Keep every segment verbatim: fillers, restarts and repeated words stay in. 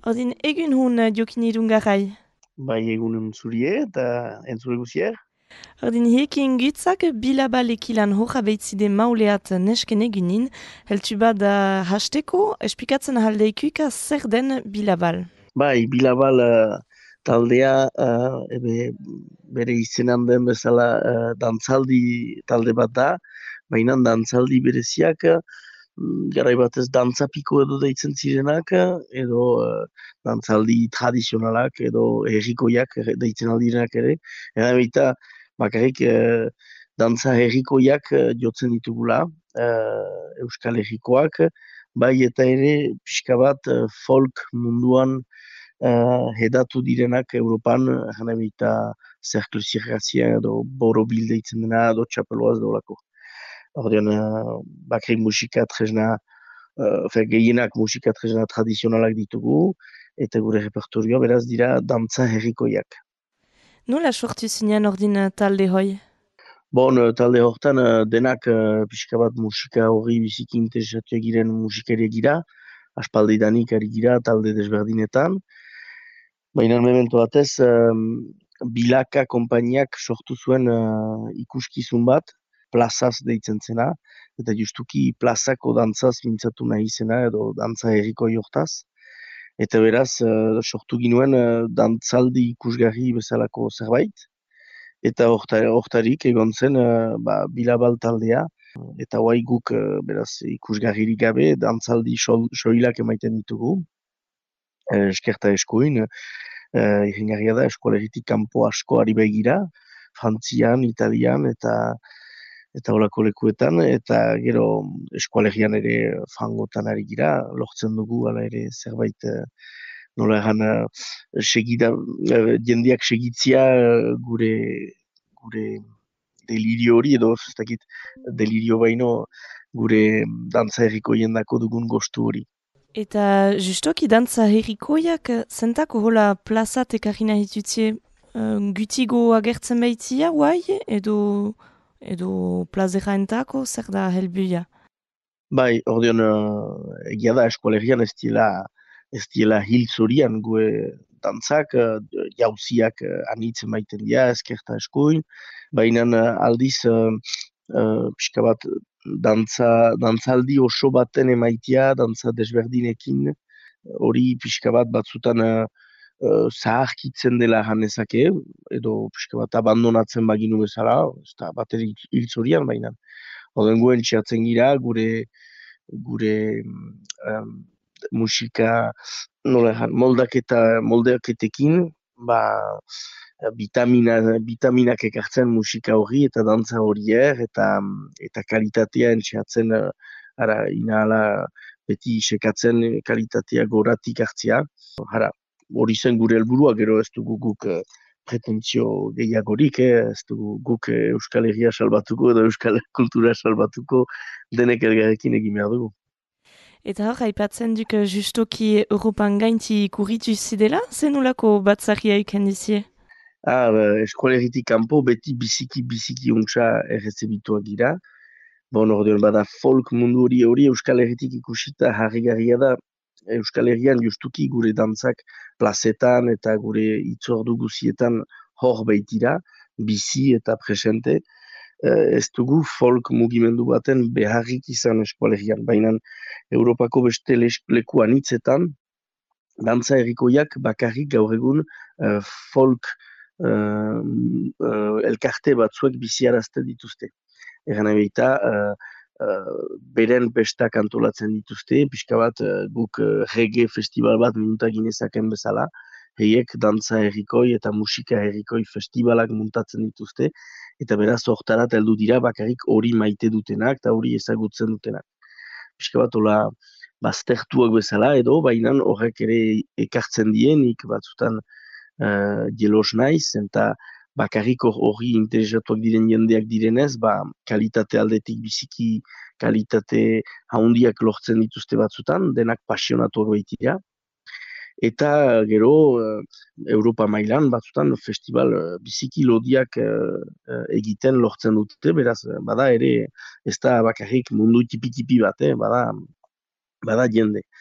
Ordin egun hun uh, jokin idun garai. Bai egunen zurie eta entzule guzier. Ordin hiekin gutzak bilabal ekilan hoja beitzide mauleat nesken egunin, heltu bad uh, hasteko, espikatzen ahaldeikuika zer den bilabal. Bai, bilabal eh, taldea eh, ebe, bere izenan den bezala eh, dantzaldi talde bat da, baina dantzaldi bereziak eh, garai batez dantzapiko edo deitzen zirenak, eh, edo eh, dantzaldi tradizionalak edo herrikoiak eh, deitzen aldirenak ere. Eta baita bakarrik eh, dantza herrikoiak eh, jotzen ditugula, eh, Euskal Herrikoak, bai eta ere pixka bat eh, folk munduan uh, hedatu direnak Europan, jana baita zerklu zirrazia edo borobil deitzen dena, edo txapeloaz dolako. Ordean, uh, bakrik musika tresna, uh, fe, gehienak musika tresna tradizionalak ditugu, eta gure repertorioa beraz dira dantza herrikoiak. Nola sortu zinen ordin uh, talde hoi? Bon, uh, talde hortan uh, denak uh, pixka bat musika hori biziki interesatu egiren musikariak gira, aspaldi danik ari gira talde desberdinetan. Baina memento batez, um, Bilaka konpainiak sortu zuen uh, ikuskizun bat, plazaz deitzen zena, eta justuki plazako dantzaz mintzatu nahi zena, edo dantza herriko hortaz. Eta beraz, uh, sortu ginuen uh, dantzaldi ikusgarri bezalako zerbait, eta horta- hortarik egon zen uh, ba, bilabal taldea, eta guai guk uh, beraz ikusgarririk gabe dantzaldi sol- soilak emaiten ditugu, uh, eskerta eskuin, uh, irringarria da eskolegitik kanpo asko ari begira, Frantzian, Italian eta eta holako lekuetan, eta gero eskualegian ere fangotan ari gira, lortzen dugu, ala ere zerbait eh, nola egan eh, segida, eh, jendeak segitzia eh, gure gure delirio hori, edo ez dakit delirio baino gure dantza herriko jendako dugun gostu hori. Eta justoki dantza herrikoiak uh, zentako hola plazat ekarri nahi dutzie uh, gutigo agertzen baitzia, guai, edo, edo plazera entako, zer da helbuia? Bai, ordeon, uh, egia da eskualegian ez diela, ez diela hil zorian gue dantzak, uh, jauziak uh, anitzen baiten dira, ezkerta eskuin, baina uh, aldiz, uh, uh, pixka bat, dantza, dantzaldi oso baten emaitia, dantza desberdinekin, hori pixka bat batzutan uh, uh, zaharkitzen dela janezake, edo pixka bat abandonatzen baginu bezala, ez da bat ere hil zorian, baina Oden guen txatzen gira, gure gure um, musika nola egan, moldaketa, moldaketekin, ba, vitamina, vitaminak ekartzen musika hori eta dantza horier eta eta kalitatea entxeatzen uh, ara, inahala beti sekatzen kalitatea goratik hartzia. Hara, hori zen gure helburua, gero ez dugu guk uh, pretentzio gehiagorik, eh? Ez dugu guk eh, Euskal Herria salbatuko edo Euskal Kultura salbatuko denek elgarrekin egin behar dugu. Eta hor, haipatzen duk uh, justoki Europan gainti kurritu zidela, zenulako batzarria ikan dizie? Ah, ba, eskolegitik kanpo beti biziki biziki untsa errezebituak gira. Bon, ordeon bada folk mundu hori hori Euskal Herritik ikusita harrigarria da. Euskal Herrian justuki gure dantzak plazetan eta gure itzordu guzietan hor baitira, bizi eta presente. Eh, ez dugu folk mugimendu baten beharrik izan eskualegian, baina Europako beste les- leku anitzetan, dantza herrikoiak bakarrik gaur egun eh, folk eh, eh, elkarte batzuek biziarazten dituzte. Egan ebita, uh, uh, beren pestak antolatzen dituzte, pixka bat uh, guk uh, reggae festival bat munta ginezaken bezala, heiek dantza herrikoi eta musika herrikoi festivalak muntatzen dituzte, eta beraz hortarat heldu dira bakarrik hori maite dutenak eta hori ezagutzen dutenak. Pixka bat hola baztertuak bezala edo, baina horrek ere ekartzen dienik batzutan uh, jelos naiz, eta bakarrik hor- hori interesatuak diren jendeak direnez, ba, kalitate aldetik biziki kalitate haundiak lortzen dituzte batzutan, denak pasionatuak baitira. Eta gero, eh, Europa mailan batzutan festival eh, biziki lodiak eh, eh, egiten lortzen dute, beraz, eh, bada ere, ez da bakarrik mundu tipi-tipi bat, eh, bada, bada jende.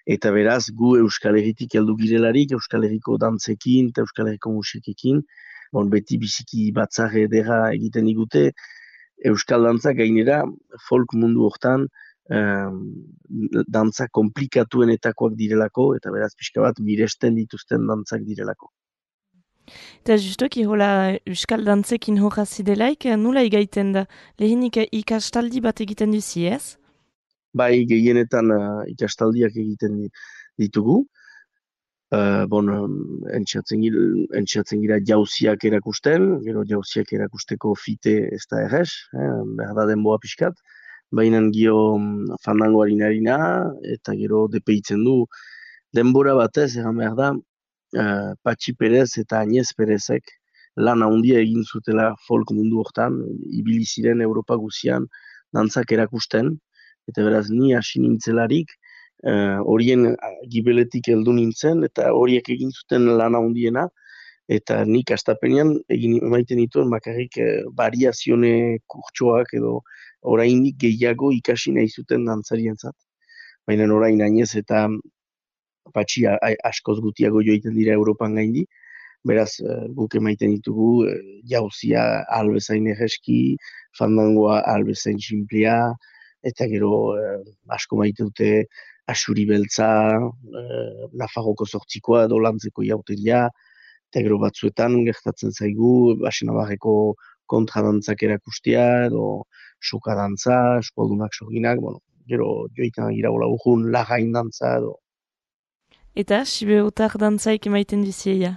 Eta beraz, gu Euskal Herritik heldu girelarik, Euskal Herriko dantzekin eta Euskal Herriko musikekin, bon, beti biziki batzarre edera egiten digute, Euskal dantza gainera, folk mundu hortan, um, dantza komplikatuenetakoak direlako, eta beraz pixka bat miresten dituzten dantzak direlako. Eta justoki hola euskal dantzekin horra zidelaik, nula igaiten da? Lehenik ikastaldi bat egiten duzi, ez? Bai, gehienetan uh, ikastaldiak egiten di- ditugu. Uh, bon, um, entxeatzen gira, entxeatzen gira jauziak erakusten, gero jauziak erakusteko fite ez da errez, eh, behar da denboa pixkat, baina gio um, fandangoari narina, eta gero depeitzen du denbora batez, egan behar da, uh, Patxi Perez eta Agnez Perezek lan handia egin zutela folk mundu hortan, ibili ziren Europa guzian dantzak erakusten, eta beraz ni hasi nintzelarik, eh, horien uh, gibeletik heldu nintzen, eta horiek egin zuten lan handiena, eta nik astapenean egin emaiten dituen bakarrik eh, variazione kurtsoak edo oraindik gehiago ikasi nahi zuten dantzarientzat. Baina orain ainez eta patxi a- a- askoz gutiago joiten dira Europan gaindi, beraz eh, guk emaiten ditugu eh, jauzia albezain egeski, fandangoa albezain sinplia, eta gero eh, asko maite dute asuri beltza, eh, Nafarroko zortzikoa edo lantzeko jauteria, eta gero batzuetan gertatzen zaigu, Basenabarreko kontradantzak erakustea, edo soka dantza, eskualdunak sorginak, bueno, gero joitan gira bola urjun lagain dantza, edo Eta sibeotar dantzaik emaiten duzieia.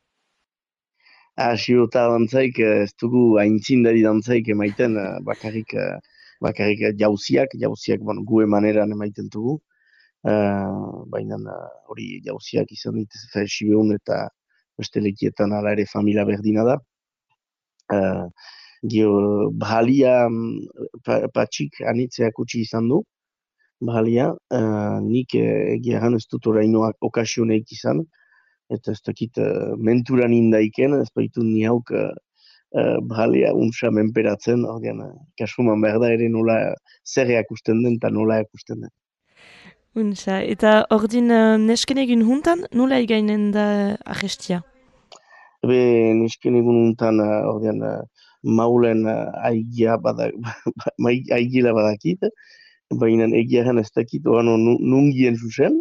Asiota dantzaik eh, ez dugu aintzindari dantzaik emaiten eh, bakarrik, eh, bakarrik eh, jauziak, jauziak bueno, gu emaneran emaiten dugu. Uh, baina eh, hori jauziak izan ditez eta esibeun eta beste lekietan ala ere familia berdina da. Uh, Gio, Bahalia mm, pa, patxik anitzeak utzi izan du. Bahalia, uh, nik eh, egia erran ez dut orainoak okasioneik izan, eta ez dakit uh, menturan indaiken, ez baitu ni hauk uh, uh, balia untsa menperatzen, ordean, uh, kasuman behar da ere nola zer erakusten den eta nola erakusten den. Untsa, eta ordin uh, neskenegin juntan, nula igainen da agestia? Ebe, nesken egun untan, uh, ordean, uh, maulen uh, aigia badak, mai- aigila badakit, baina egiaren ez dakit, oan nungien zuzen,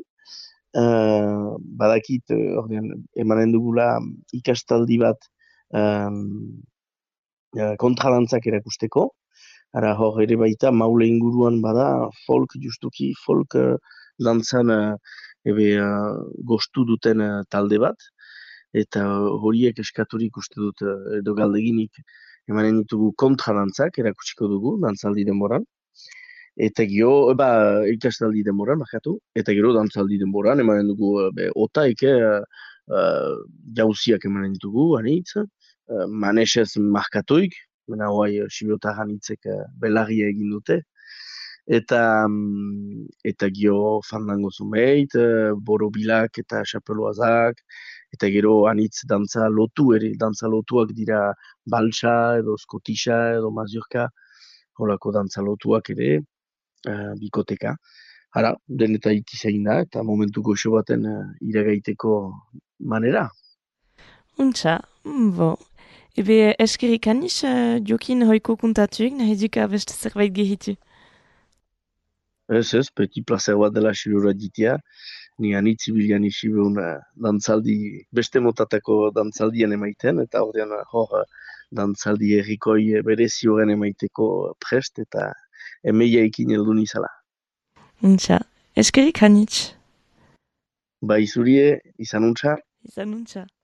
uh, badakit, uh, ordean, emanen dugula ikastaldi bat um, uh, kontradantzak erakusteko. Ara hor ere baita maule inguruan bada folk justuki folk uh, dantzan uh, ebe uh, gostu duten uh, talde bat eta horiek eskaturik uste dut uh, edo galdeginik emanen ditugu kontradantzak erakutsiko dugu dantzaldi denboran eta gero ba ikastaldi denboran bakatu eta gero dantzaldi denboran emanen dugu uh, be, otaik uh, uh, jauziak emanen ditugu anitz uh, manesez markatuik. Mena hoai, Sibiotarran hitzek eh, belarria egin dute. Eta, mm, eta gio fandango zumeit, eh, borobilak eta xapeluazak, eta gero anitz dantza lotu ere, dantza lotuak dira balsa edo skotisa edo mazurka, holako dantza lotuak ere, eh, bikoteka. Hara, denetaik izain da, eta momentu goxo baten eh, iragaiteko manera. Untsa, bo. Ebe eskerik anis, uh, jokin hoiko kuntatuik, nahi duka beste zerbait gehitu. Ez ez, peti placer bat dela xilura ditia, ni anitzi bilian isibeun uh, dantzaldi, beste motatako dantzaldien emaiten, eta ordean uh, hor uh, dantzaldi errikoi uh, berezi horren emaiteko prest, eta emeia ekin heldu nizala. Untsa, eskerik anis. Bai zurie, izan untza. Izan untsa.